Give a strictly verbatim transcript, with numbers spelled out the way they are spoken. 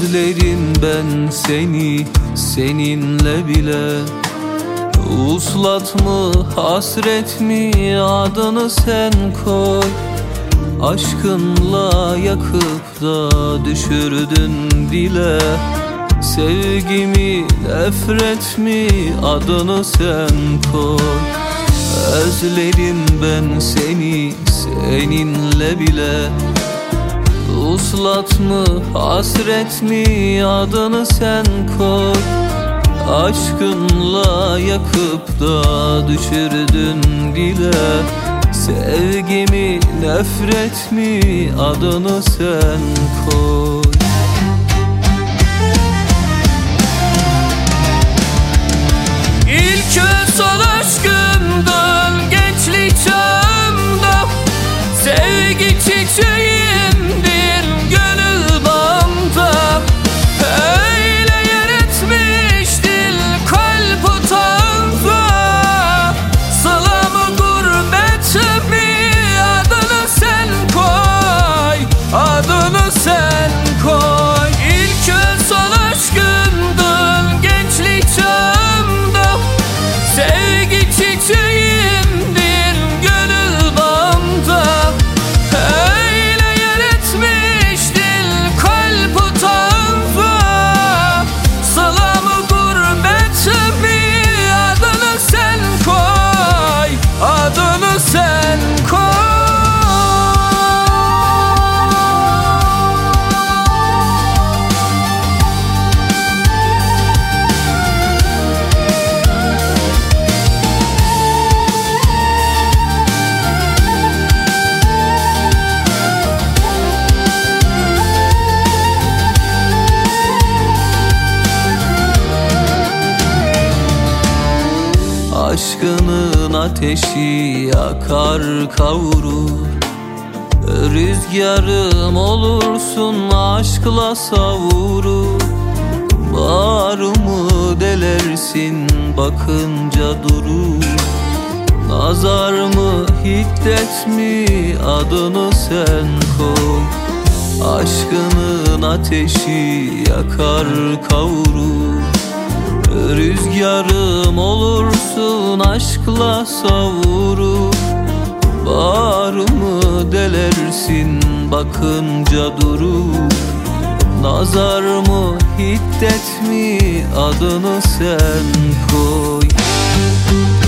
Özlerim ben seni, seninle bile. Uslat mı, hasret mi, adını sen koy. Aşkınla yakıp da düşürdün dile. Sevgimi, nefret mi, adını sen koy. Özlerim ben seni, seninle bile. Uslat mı, hasret mi, adını sen koy. Aşkınla yakıp da düşürdün dile. Sevgimi, nefret mi, adını sen koy. İlk ve son aşkımdın gençlik çağımda. Sevgi çiçeğimdir gönül bağımda. Öyle yer etmiştir kalp utağımda. Sılamı gurbetimi, adını sen koy. Adını sen koy. İlk ve son aşkımdın gençlik çağımda. Sevgi çiçeğimdir gönül bağımda. Öyle yer etmiştir kalp utağımda. Sılamı gurbetimi, adını sen koy. Adını sen koy. Aşkının ateşi yakar kavurur. Rüzgarım olursun, aşkla savurur. Bağrımı delersin, bakınca durur. Nazar mı, hiddet mi, adını sen koy. Aşkının ateşi yakar kavurur. Rüzgarım olursun, aşkla savurur. Bağrımı delersin, bakınca durur. Nazar mı, hiddet mi, adını sen koy.